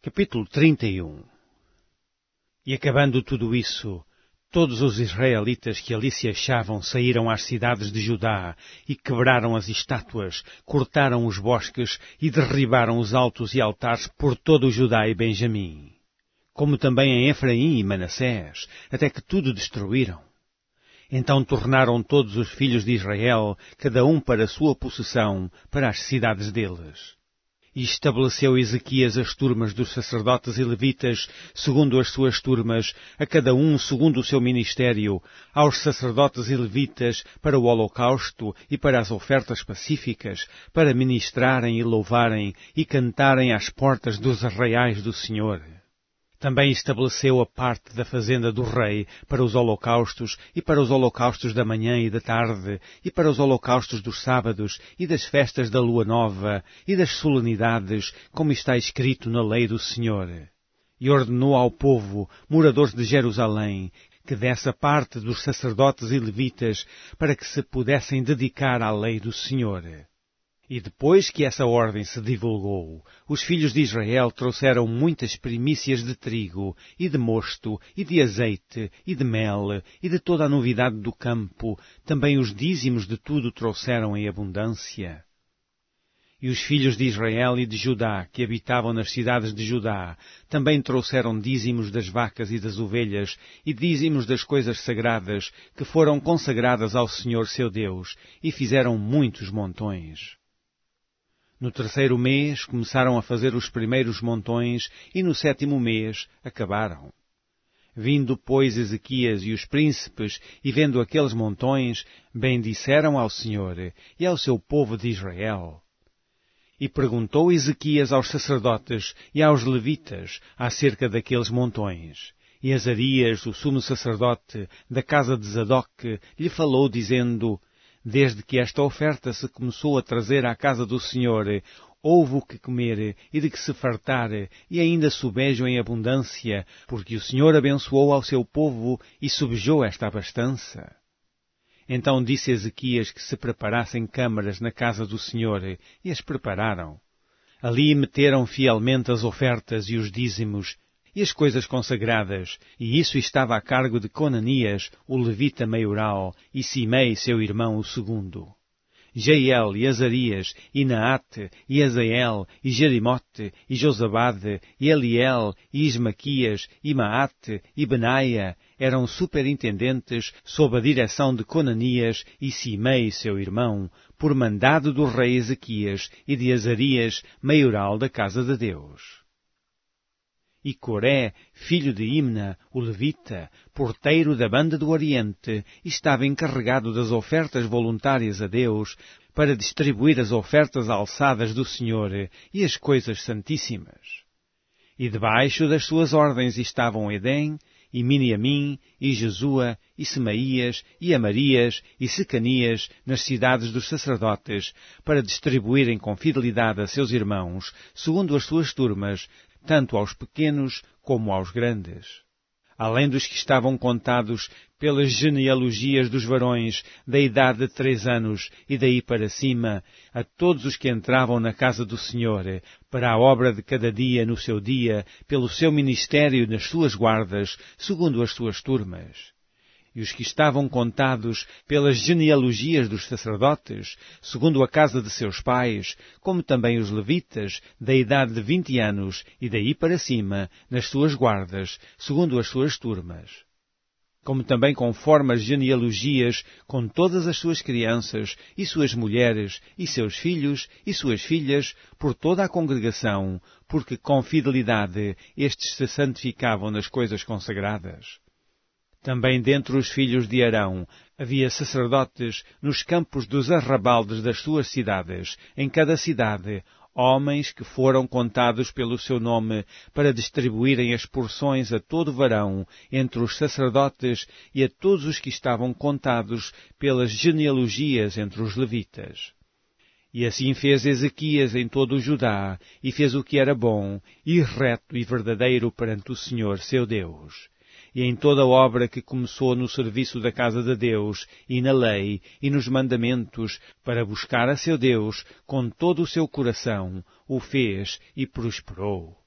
Capítulo 31. E acabando tudo isso, todos os israelitas que ali se achavam saíram às cidades de Judá e quebraram as estátuas, cortaram os bosques e derribaram os altos e altares por todo o Judá e Benjamim, como também em Efraim e Manassés, até que tudo destruíram. Então tornaram todos os filhos de Israel, cada um para a sua possessão, para as cidades deles. E estabeleceu Ezequias as turmas dos sacerdotes e levitas, segundo as suas turmas, a cada um segundo o seu ministério, aos sacerdotes e levitas para o holocausto e para as ofertas pacíficas, para ministrarem e louvarem e cantarem às portas dos arraiais do Senhor. Também estabeleceu a parte da fazenda do rei para os holocaustos e para os holocaustos da manhã e da tarde e para os holocaustos dos sábados e das festas da lua nova e das solenidades, como está escrito na lei do Senhor. E ordenou ao povo, moradores de Jerusalém, que desse a parte dos sacerdotes e levitas para que se pudessem dedicar à lei do Senhor. E depois que essa ordem se divulgou, os filhos de Israel trouxeram muitas primícias de trigo, e de mosto, e de azeite, e de mel, e de toda a novidade do campo, também os dízimos de tudo trouxeram em abundância. E os filhos de Israel e de Judá, que habitavam nas cidades de Judá, também trouxeram dízimos das vacas e das ovelhas, e dízimos das coisas sagradas, que foram consagradas ao Senhor seu Deus, e fizeram muitos montões. No terceiro mês começaram a fazer os primeiros montões, e no sétimo mês acabaram. Vindo, pois, Ezequias e os príncipes, e vendo aqueles montões, bendisseram ao Senhor e ao seu povo de Israel. E perguntou Ezequias aos sacerdotes e aos levitas acerca daqueles montões. E Azarias, o sumo sacerdote, da casa de Zadoc, lhe falou, dizendo: Desde que esta oferta se começou a trazer à casa do Senhor, houve o que comer e de que se fartar, e ainda sobejo em abundância, porque o Senhor abençoou ao seu povo e subejou esta abastança. Então disse Ezequias que se preparassem câmaras na casa do Senhor, e as prepararam. Ali meteram fielmente as ofertas e os dízimos, e as coisas consagradas, e isso estava a cargo de Conanias, o levita maioral, e Simei, seu irmão, o segundo. Jeiel, e Azarias, e Naate, e Azael, e Jerimote, e Josabade, e Eliel, e Ismaquias, e Maate, e Benaia, eram superintendentes sob a direção de Conanias e Simei, seu irmão, por mandado do rei Ezequias e de Azarias, maioral da casa de Deus. E Coré, filho de Imna, o levita, porteiro da banda do Oriente, estava encarregado das ofertas voluntárias a Deus, para distribuir as ofertas alçadas do Senhor e as coisas santíssimas. E debaixo das suas ordens estavam Edém, e Miniamim, e Jesua, e Semaías, e Amarias, e Secanias, nas cidades dos sacerdotes, para distribuírem com fidelidade a seus irmãos, segundo as suas turmas, tanto aos pequenos como aos grandes. Além dos que estavam contados pelas genealogias dos varões da idade de 3 anos e daí para cima, a todos os que entravam na casa do Senhor, para a obra de cada dia no seu dia, pelo seu ministério nas suas guardas, segundo as suas turmas. E os que estavam contados pelas genealogias dos sacerdotes, segundo a casa de seus pais, como também os levitas, da idade de 20 anos e daí para cima, nas suas guardas, segundo as suas turmas. Como também conforme as genealogias, com todas as suas crianças, e suas mulheres, e seus filhos, e suas filhas, por toda a congregação, porque com fidelidade estes se santificavam nas coisas consagradas. Também dentre os filhos de Arão havia sacerdotes nos campos dos arrabaldes das suas cidades, em cada cidade, homens que foram contados pelo seu nome para distribuírem as porções a todo varão entre os sacerdotes e a todos os que estavam contados pelas genealogias entre os levitas. E assim fez Ezequias em todo o Judá, e fez o que era bom, e reto e verdadeiro perante o Senhor seu Deus. E em toda a obra que começou no serviço da casa de Deus, e na lei, e nos mandamentos, para buscar a seu Deus, com todo o seu coração, o fez e prosperou.